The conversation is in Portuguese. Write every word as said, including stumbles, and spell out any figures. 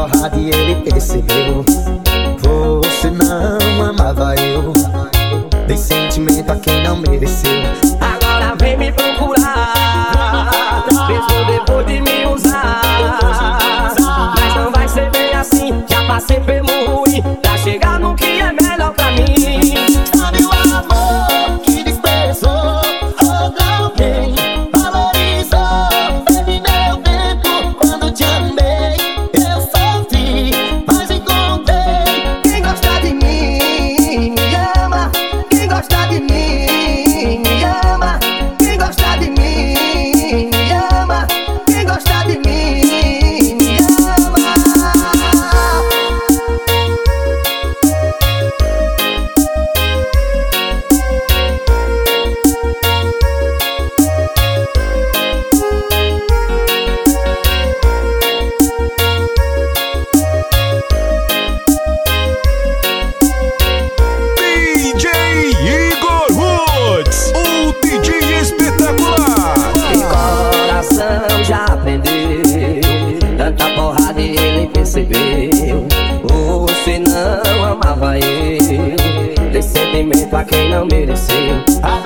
porrada e ele percebeu. Você não amava eu, dei sentimento a quem não mereceu. Agora vem me procurar, mesmo depois de me usar. Mas não vai ser bem assim, já passei pelo ruim pra chegar no que é melhor pra mim. Sabe o amor que desprezou, outro alguém valorizou. Teve meu tempo quando te amei, eu sofri, mas encontrei. Quem gosta de mim, me ama. Quem gosta de mim, me ama. Quem gosta de mim, me ama. Quem gosta de mim, me ama. D J Igor Woods, o D J espetacular. E coração já aprendeu, tanta porrada e ele percebeu. Você não amava eu, dei sentimento a quem não mereceu.